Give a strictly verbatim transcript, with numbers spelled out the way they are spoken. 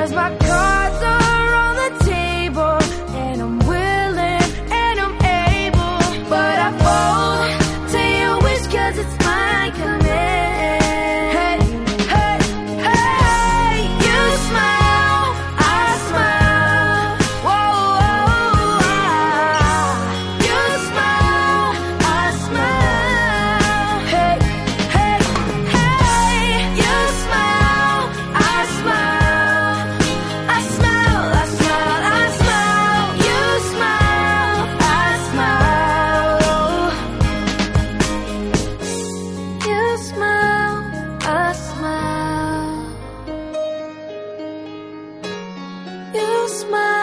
'cause my cards are on the table, and I'm willing and I'm able, but I fold to your wish 'cause it's my command. Hey, hey, hey, you smile, I smile. Whoa, whoa, ah. You smile, I smile. Hey, hey, hey, you smile, I smile. I smile, I smile, I smile. You smile, I smile. You smile, I smile. You smile.